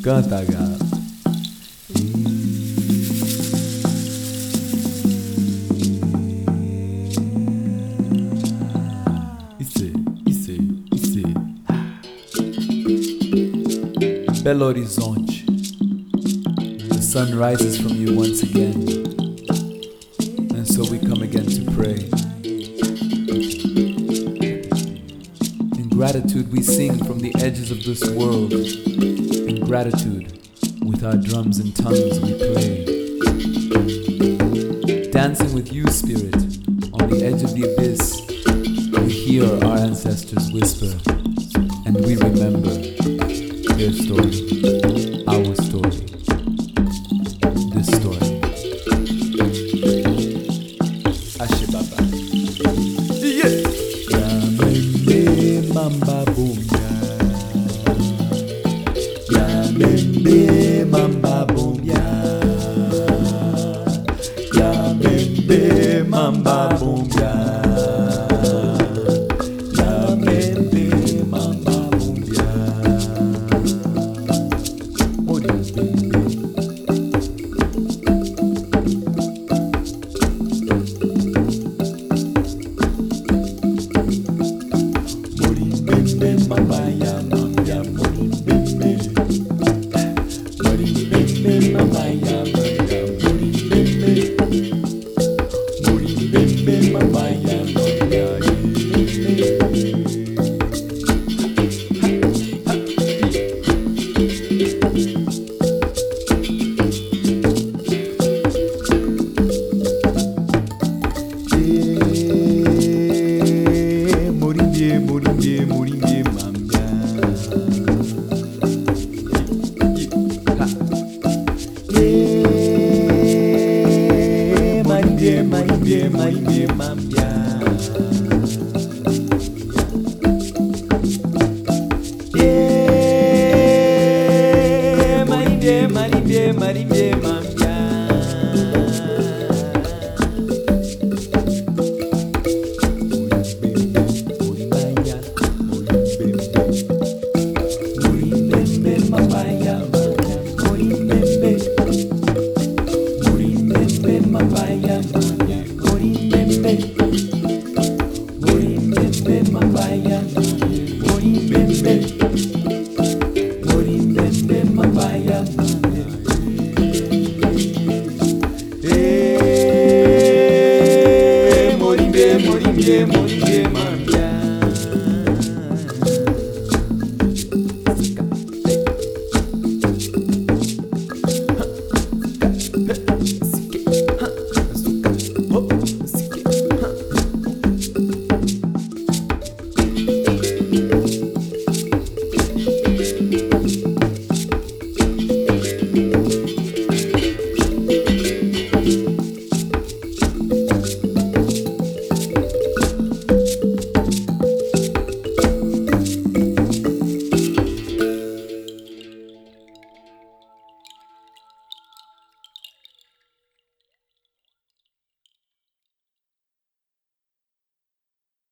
Canta, gato. Belo Horizonte, the sun rises from you once again, and so we come again to pray. In gratitude we sing from the edges of this world. In gratitude, with our drums and tongues we play. Dancing with you, Spirit, on the edge of the abyss, we hear our ancestors whisper, and we remember their story, our story, this story. Ashe Baba. Yeah. Yamembe mamba boomya. Yamembe mamba boomya. Yamembe mamba boomya. Marimbie mambia. Marimbie mambia. Morimbembe mambaya. Morimbembe mambaya. Morimbembe mambaya. Morimbembe mambaya. Morimbie mambia.